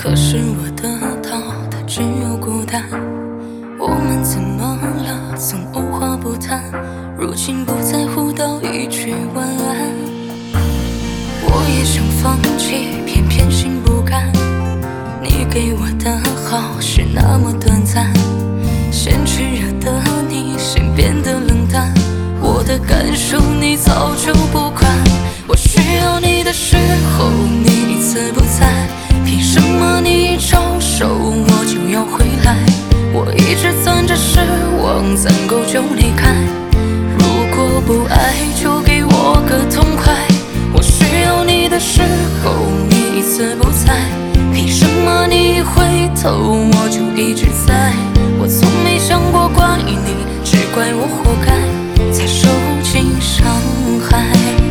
可是我得到的只有孤单。我们怎么了？曾无话不谈，如今不在乎道一句晚安。我也想放弃，偏偏心不甘。你给我的好是那么短暂，先炽热的你，先变得冷淡。我的感受你早就不管，我需要你的时候你一次不在，凭什么你一招手我就要回来？我一直攥着失望，攒够就离开。如果不爱就给我个痛快，我需要你的时候你一次不在，凭什么你一回头我就一直在？我从没想过怪你，只怪我活该才受尽伤害。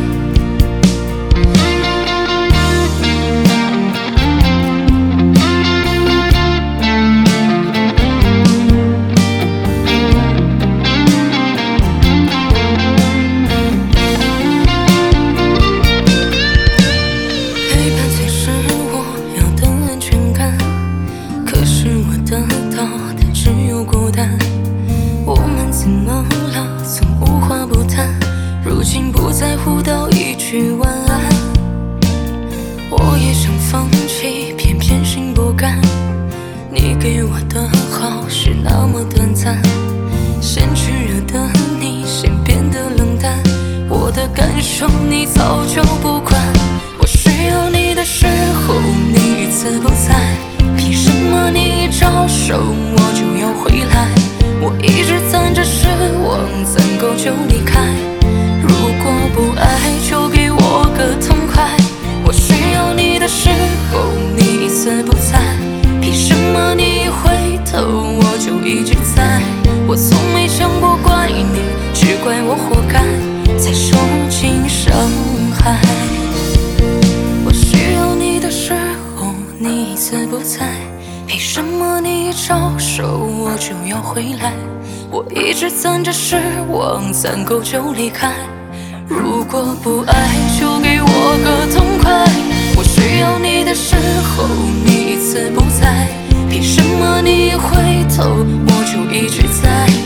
陪伴才是我要的安全感，可是我得到的只有孤单。我们怎么了？曾无话不谈，如今不在乎道一句晚安。我也想放弃，偏偏心不甘。你给我的好是那么短暂，先炽热的你，先变得冷淡。我的感受你早就不管，我需要你的时候你一次不在，凭什么你一招手我就要回来？我一直攥着失望，攒够就离开。如果不爱就给我个痛快，我需要你的时候你一次不在，凭什么你一回头我就一直在？我从没想过怪你，只怪我活该才受尽伤害。我需要你的时候你一次不在，凭什么你一招手我就要回来？我一直攥着失望，攒够就离开。如果不爱就给我个痛快，我需要你的时候你一次不在，凭什么你一回头我就一直在？